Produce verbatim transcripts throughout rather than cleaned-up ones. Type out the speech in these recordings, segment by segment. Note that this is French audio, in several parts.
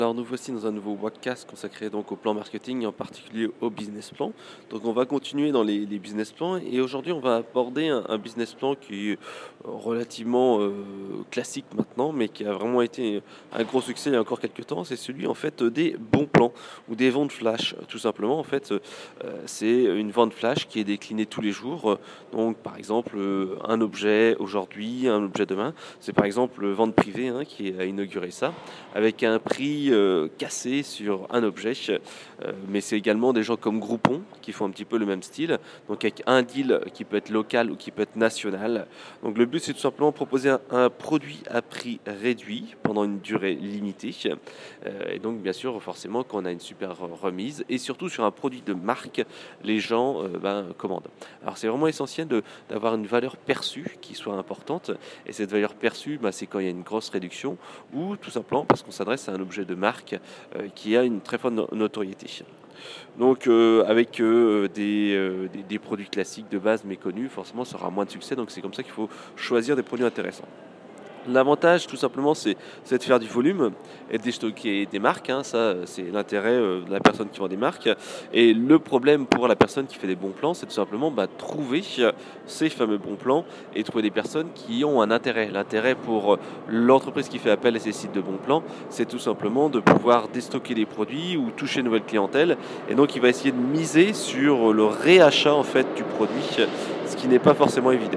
Alors nous voici dans un nouveau podcast consacré donc au plan marketing et en particulier au business plan. Donc on va continuer dans les, les business plans et aujourd'hui on va aborder un, un business plan qui est relativement euh, classique maintenant mais qui a vraiment été un gros succès il y a encore quelques temps. C'est celui en fait des bons plans ou des ventes flash. Tout simplement en fait euh, c'est une vente flash qui est déclinée tous les jours. Donc par exemple euh, un objet aujourd'hui, un objet demain. C'est par exemple Vente Privée hein, qui a inauguré ça avec un prix euh, cassé sur un objet. Euh, mais c'est également des gens comme Groupon qui font un petit peu le même style. Donc avec un deal qui peut être local ou qui peut être national. Donc le but c'est tout simplement proposer un, un produit à prix réduit pendant une durée limitée. Euh, et donc bien sûr forcément quand on a une super remise et surtout sur un produit de marque, les gens euh, ben, commandent. Alors c'est vraiment essentiel de, d'avoir une valeur perçue qui soit importante. Et cette valeur perçue, ben, c'est quand il y a une grosse réduction ou tout simplement parce qu'on s'adresse à un objet de marque euh, qui a une très forte no- notoriété. Donc euh, avec euh, des, euh, des, des produits classiques de base méconnus, forcément ça aura moins de succès. Donc c'est comme ça qu'il faut choisir des produits intéressants. L'avantage, tout simplement, c'est c'est de faire du volume et de déstocker des marques. Hein, ça, c'est l'intérêt euh, de la personne qui vend des marques. Et le problème pour la personne qui fait des bons plans, c'est tout simplement bah, trouver euh, ces fameux bons plans et trouver des personnes qui ont un intérêt. L'intérêt pour euh, l'entreprise qui fait appel à ces sites de bons plans, c'est tout simplement de pouvoir déstocker des produits ou toucher une nouvelle clientèle. Et donc, il va essayer de miser sur le réachat en fait du produit, ce qui n'est pas forcément évident.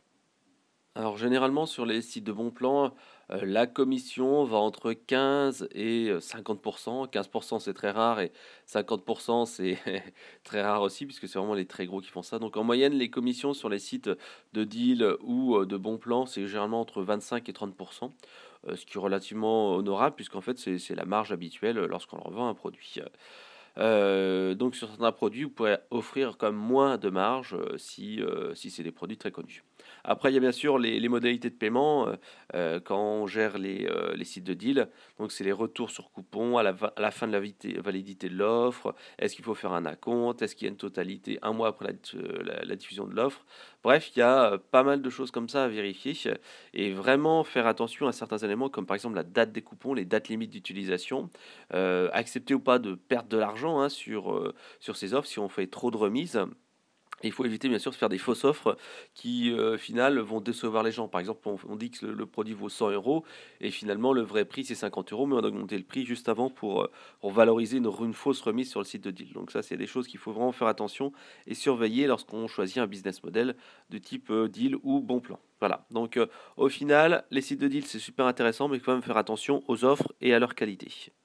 Alors généralement sur les sites de bons plans, heu, la commission va entre quinze et heu, cinquante. quinze c'est très rare et cinquante c'est très rare aussi puisque c'est vraiment les très gros qui font ça. Donc en moyenne, les commissions sur les sites de deal ou heu, de bons plans, c'est généralement entre vingt-cinq et trente, heu, ce qui est relativement honorable puisqu'en fait c'est c'est la marge habituelle lorsqu'on revend un produit. Heu, donc sur certains produits, vous pourrez offrir quand même moins de marge, heu, si, heu, si c'est des produits très connus. Après, il y a bien sûr les les modalités de paiement, heu heu, quand on gère les, heu, les sites de deal. Donc c'est les retours sur coupons à la va à la fin de la vité validité de l'offre. Est-ce qu'il faut faire un acompte? Est-ce qu'il y a une totalité un mois après la t la la diffusion de l'offre? Bref, il y a, heu, pas mal de choses comme ça à vérifier et vraiment faire attention à certains éléments comme par exemple la date des coupons, les dates limites d'utilisation. Heu, accepter ou pas de perdre de l'argent, hein, sur, heu, sur ces offres si on fait trop de remises. Il faut éviter bien sûr de faire des fausses offres qui, heu, au final vont décevoir les gens. Par exemple, on on dit que le le produit vaut cent euros et finalement le vrai prix c'est cinquante euros, mais on a augmenté le prix juste avant pour, heu, pour valoriser une une fausse remise sur le site de deal. Donc ça, c'est des choses qu'il faut vraiment faire attention et surveiller lorsqu'on choisit un business model de type, heu, deal ou bon plan. Voilà, donc heu, au final, les sites de deal, c'est super intéressant, mais il faut quand même faire attention aux offres et à leur qualité.